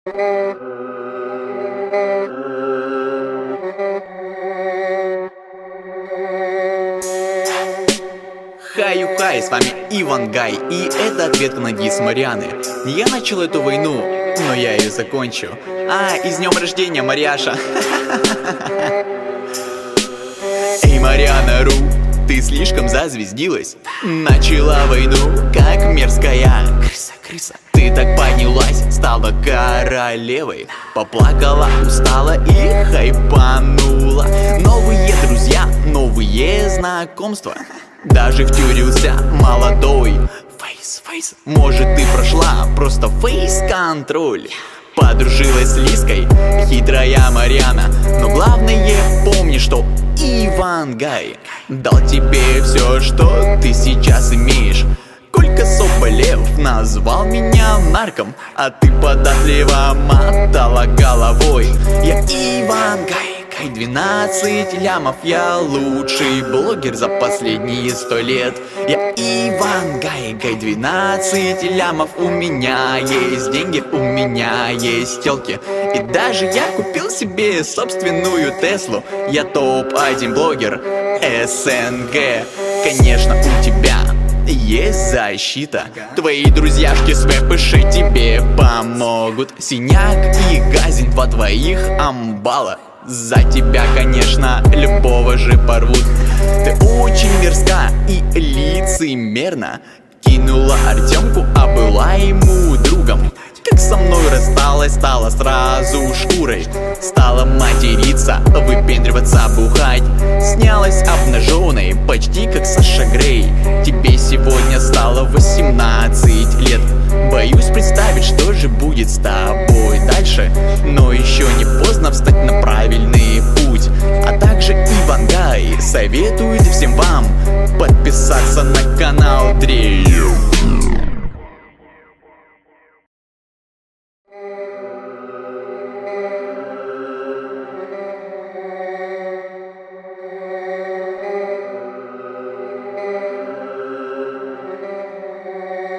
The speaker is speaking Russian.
Хай, с вами Ивангай, и это ответка на дис Марианы. Я начал эту войну, но я ее закончу. И с днем рождения, Марьяша! Эй, Мариана Ру, ты слишком зазвездилась. Начала войну, как мерзкая крыса. Ты так поднялась, стала королевой. Поплакала, устала и хайпанула. Новые друзья, новые знакомства. Даже втюрился молодой фейс. Может, ты прошла просто фейс-контроль. Подружилась с Лиской, хитрая Мариана. Но главное, помни, что Ивангай дал тебе все, что ты сейчас имеешь. Колька Соболев назвал меня нарком, а ты податливо мотала головой. Я Ивангай, 12 лямов, я лучший блогер за последние 100 лет. Я Ивангай, 12 лямов, у меня есть деньги, у меня есть тёлки. И даже я купил себе собственную Теслу. Я топ-1 блогер СНГ. Конечно, у тебя есть защита. Твои друзьяшки с ВПШ тебе помогут. Синяк и Газень, два твоих амбала. За тебя, конечно, любого же порвут. Ты очень мерзка и лицемерна. Кинула Артемку, а была ему другом. Как со мной рассталась, стала сразу шкурой. Стала материться, выпендриваться, бухать. Снялась обнаженной, почти как Саша Грей. Тебе сегодня стало 18 лет. Боюсь представить, что же будет с тобой дальше. Но еще не поздно встать на правильный путь. А также Ивангай советует всем вам подписаться на канал Дрею.